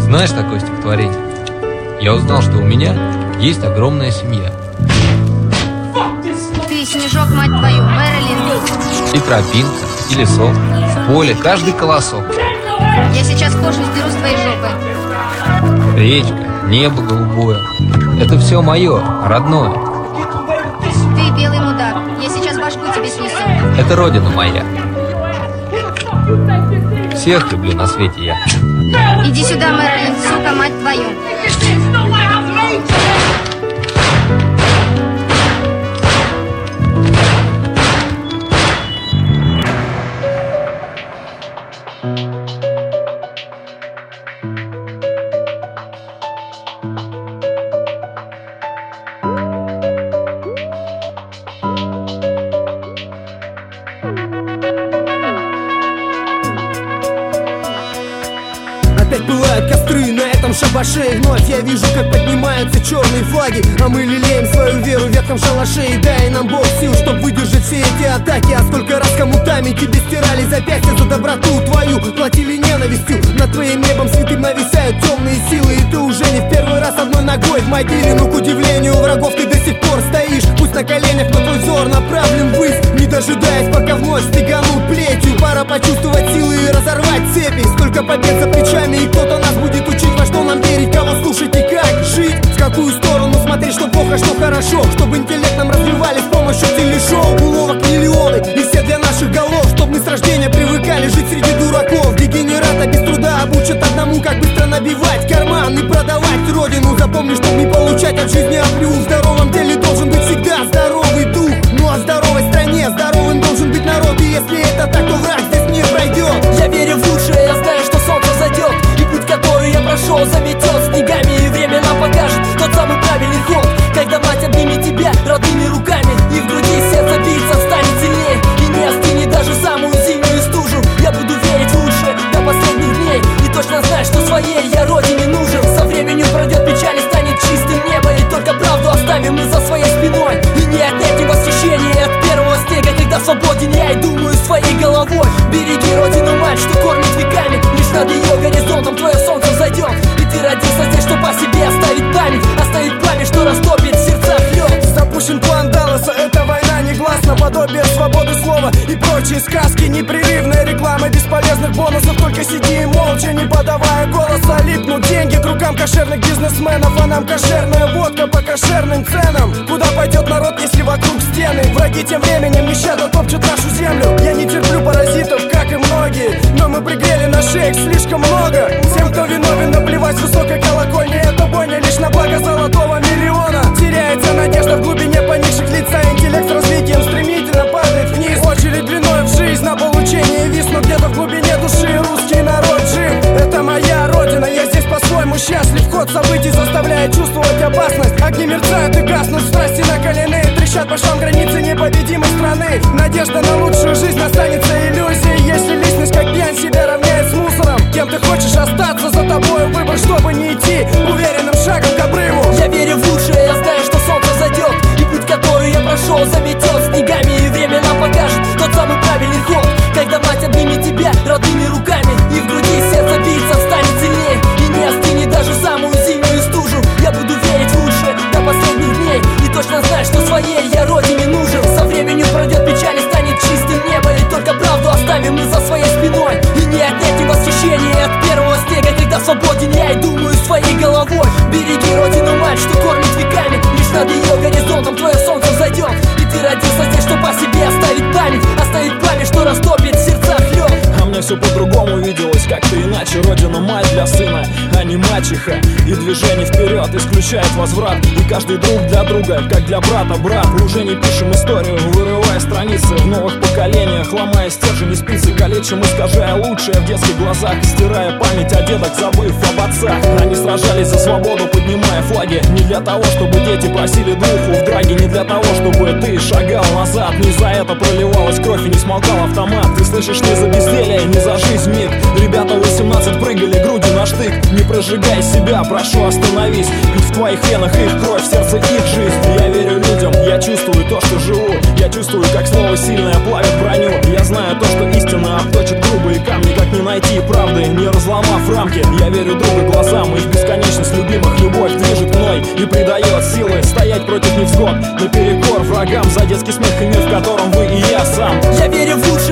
Знаешь такое стихотворение? Я узнал, что у меня есть огромная семья. Ты снежок, мать твою, Мэрилин. И тропинка, и лесок, в поле каждый колосок. Я сейчас кожу сдеру с твоей жопы. Речка, небо голубое. Это все мое, родное. Ты белый мудак, я сейчас башку тебе снесу. Это родина моя. Всех люблю на свете я. Иди сюда, Мэрилин, сука, мать твою. Опять пылают костры на этом шабаше, и вновь я вижу, как поднимаются черные флаги. А мы лелеем свою веру в ветхом шалаше, и дай нам Бог сил, чтоб выдержать все эти атаки. А сколько раз кому-тами тебе стирали запястья за доброту твою, платили ненавистью. Над твоим небом святым нависают темные силы, и ты уже не в первый раз одной ногой в могиле. Но к удивлению врагов ты до сих пор стоишь, пусть на коленях, но твой взор направлен ввысь. Не дожидаясь, пока вновь стеганут плетью, пора почувствовать силы и разорвать цепи. Сколько побед за плечами, и кто-то нас будет учить, во что нам верить, кого слушать и как жить. В какую сторону смотреть, что плохо, что хорошо, чтобы интеллект нам развивали с помощью телешоу. Уловок миллионы, и все для наших голов, чтоб мы с рождения привыкали жить среди дураков. Дегенерата без труда обучат одному, как быстро набивать карман и продавать родину. Запомни, чтоб не получать от жизни оплю. В здоровом теле должен быть всегда здоровый дух. Ну а в здоровой стране здоровым должен быть народ. И если это так, то враг здесь не пройдет. Я верю в лучшее, я знаю, что солнце зайдет, и путь, который я прошел, заметет снегами, и время нам покажет тот самый правильный ход. Когда мать обнимет тебя родными руками, и в груди сердце биться станет сильнее, и не остынет даже самую зимнюю стужу. Я буду верить в лучшее до последних дней, и точно знать, что своей я родине нужен. Со временем пройдет печаль и станет чистым небо, и только правду оставим мы за своей спиной. И не отнять восхищение от первого снега, когда свободен я и думаю своей головой. Береги родину, мать, что кормит веками, лишь над ее горизонтом твое солнце зайдет. И ты родился здесь, чтоб о себе оставить память, что растопит в сердцах лед. Запущен план Далласа, это война негласно, подобие свободы слова и прочие сказки. Непрерывная реклама бесполезных бонусов, только сиди и молча, не подавая голоса. Липнут деньги к рукам кошерных бизнесменов, а нам кошерная водка по кошерным ценам. Куда пойдет народ, если вокруг стены? Враги тем временем нещадно топчут нашу землю. Я не терплю паразитов, как и многие, но мы пригрели на шеях слишком много. Всем, кто виновен, наплевать с высокой колокольни. Это бойня лишь на благо золотого миллиона. Теряется надежда в глубине поникших лица. Интеллект с развитием стремительно падает вниз. Очередь длиной в жизнь на получение виз, но где-то в глубине души русский народ жив. Это моя родина, я здесь по-своему счастлив. Ход событий заставляет чувствовать опасность. Огни мерцают и гаснут, страсти накалены, трещат по швам границы непобедимой страны. Надежда на лучшую жизнь останется иллюзией, если личность как пьянь себя равняет с мусором. Кем ты хочешь остаться, за тобой выбор, чтобы не идти уверенным шагом к обрыву. Я верю в лучшее, я знаю, что солнце зайдет, и путь, который я прошел, заметет снегами, и время нам покажет тот самый правильный ход. Когда мать обнимет тебя родными руками, и в груди сердце биться станет сильнее, и не остынет даже самую зимнюю стужу. Я буду верить в лучшее до последних дней, и точно знать, что своей я родине нужен. Со временем пройдет печаль и станет чистым небо, и только правду оставим мы за своей спиной. И не отнять восхищение от первого снега, когда свободен я и думаю своей головой. Береги родину, мать, что кормит веками, лишь над ее горизонтом твое солнце зайдет. И ты родился здесь, чтоб о себе оставить память, что растопит в сердцах лед. А мне все по-другому виделось, как-то иначе. Родина мать для сына, а не мачеха. И движение вперед исключает возврат, и каждый друг для друга, как для брата брат. Мы уже не пишем историю, вырывая страницы в новых поколениях, ломая стержень и спицы, калечим, искажая лучшее в детских глазах, стирая память о дедах, забыв об отцах. Они сражались за свободу, поднимая флаги, не для того, чтобы дети просили духу в драге, не для того, чтобы ты шагал назад. Не за это проливалась кровь и не смолкал автомат. Ты слышишь, не за безделие, не за жизнь миг. Ребята 18 прыгали грудью на штык. Не прожигай себя, прошу, остановись, ведь в твоих венах их кровь, в сердце их жизнь. Я верю людям, я чувствую то, что живу. Я чувствую, как слово сильное плавит броню. Я знаю то, что истина обточит грубые камни, как ни найти правды, не разломав рамки. Я верю другу глазам, их бесконечность любимых. Любовь движет мной и придает силы стоять против невзгод, наперекор врагам, за детский смех и мир, в котором вы и я сам. Я верю в лучшее